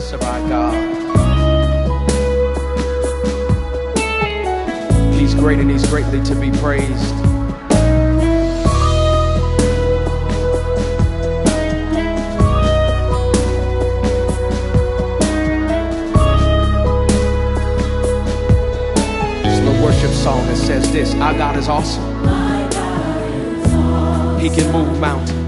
greatness of our God. He's great and he's greatly to be praised. This little worship song that says this: our God is awesome. He can move mountains.